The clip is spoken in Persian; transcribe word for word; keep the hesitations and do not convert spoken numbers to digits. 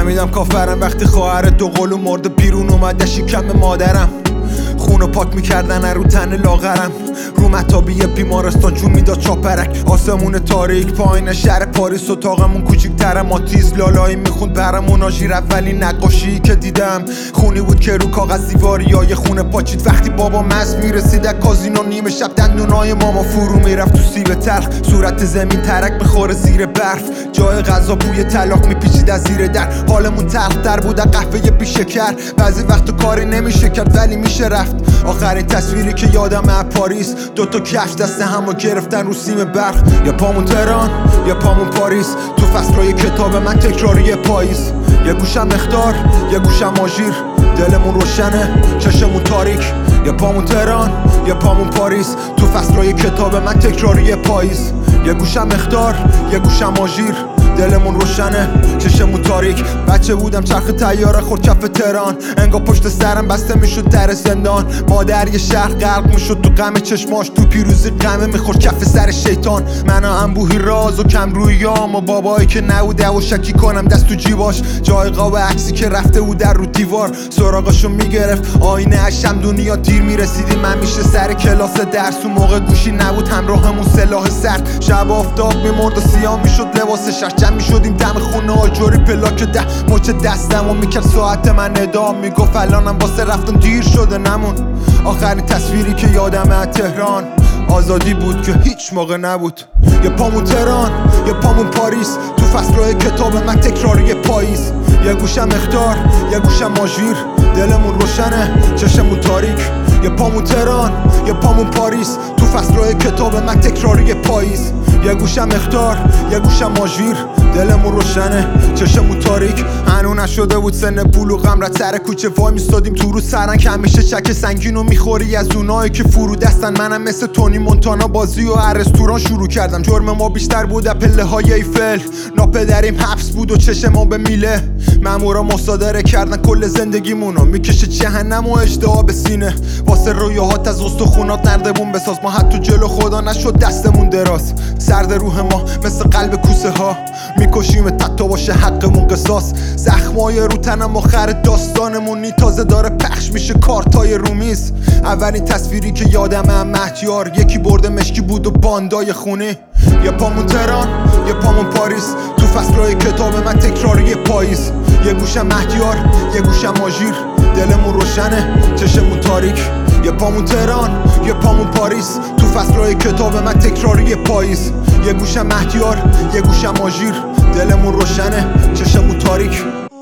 فهمیدم کافرم وقتی خواهر دو قلو مرد بیرون اومده شکم مادرم. خونو پاک میکردن رو تن لاغرم، رو مطابی بیمارستان جون میداد چاپرک. آسمون تاریک پایین شهر پاریس، اتاقمون کوچیک‌تره، ماتیز لالایی میخوند برامون. آژیر اولین نقاشی که دیدم خونی بود که رو کاغذ دیواریای خونه پاچید. وقتی بابا مست میرسید از کازینو نیمه شب، دندونای ماما فرو میرفت تو سیب تلخ. صورت زمین ترک میخوره زیر برف، جای غذا بوی طلاق میپیچید از زیر در. حالمون تلختر بود از قهوه بی شکر، بعضی وقت کاری نمیشه کرد ولی میشه رفت. آخرین تصویری که یادم از پاریس، دوتا کفش دست همو گرفتن رو سیم برق. یا پامون تهران یا پامون پاریس، تو فصلای کتاب من تکراری پاییز. یه گوشم اخطار یه گوشم آژیر، دلمون روشنه چشمون تاریک. یا پامون تهران یا پامون پاریس، تو فصلای کتاب من تکراری پاییز. یه گوشم اخطار یه گوشم آژیر، دلمون روشنه چشمون تاریک. بچه بودم چرخ طیاره خورد کف تهران، انگار پشت سرم بسته میشد در زندان. مادر یه شهر غرق میشد تو غم چشماش، تو پیروزی غمه میخورد کف سر شیطان. من انبوهی راز و کم رویام و بابایی که نبوده و شکی کنم دست تو جیباش. جای قاب عکسی که رفته بود در رو دیوار، سراغشو میگرفت آینه اشم. دنیا دیر میرسیدیم من میشه سر کلاس درس، و موقع گوشی نبود همراهمون سلاح سرد. شب آفتاب میمرد و سیاه میشد لباس شهر، جمع میشدیم دم خونه آجوری پلاک ده. مچ دستم و میکرد ساعت من ادام، میگفت الانم واسه رفتن دیر شده نمون. آخرین تصویری که یادم از تهران آزادی بود که هیچ موقع نبود. یه پامون تهران یه پامون پاریس، تو فصلای کتاب من تکراری پاییز. یه گوشم اخطار یه گوشم آژیر، دلمون روشنه چشمون تاریک. یه پامون تهران یه پامون پاریس، تو فصلای کتاب من تکراری پاییز. یه گوشم اخطار یه گوشم آژیر، دلمون روشنه چشمون تاریک. هنو نشده بود سن بلوغم، را سر کوچه وای میستادیم تو رو سرن که همیشه چک سنگینو میخوری از اونایی که فرو دستن. منم مثل تونی مونتانا بازی و رستوران شروع کردم. جرم ما بیشتر بود از پله های ایفل، ناپدریم حبس بود و چشم ما به میله. مامورا مصادره کردن کل زندگیمونو، میکشه جهنم و اشتها به سینه. واسه رویاهات از استخونات نردمون بساز، ما حتی جلو خدا نشد دستمون دراز. سرد روح ما مثل قلب کوسه ها، میکشیم تا باشه حقمون قصاص. زخمای رو تنم آخر داستانمونی، تازه داره پخش میشه کارتای رومیز. اولین تصویری که یادم هم مهدیار، یکی برده مشکی بود و باندای خونه. یه پامون تهران یه پامون پاریس، تو فصلای کتاب من تکراری پاییز. یه گوشم مهدیار یه گوشم آژیر، دلمون روشنه چشمون تاریک. یه پامون تهران یه پامون پاریس، تو فصلای کتاب من تکراری پاییز. یه گوشم مهدیار یه گوشم آژیر، دلمون روشنه چشمون تاریک.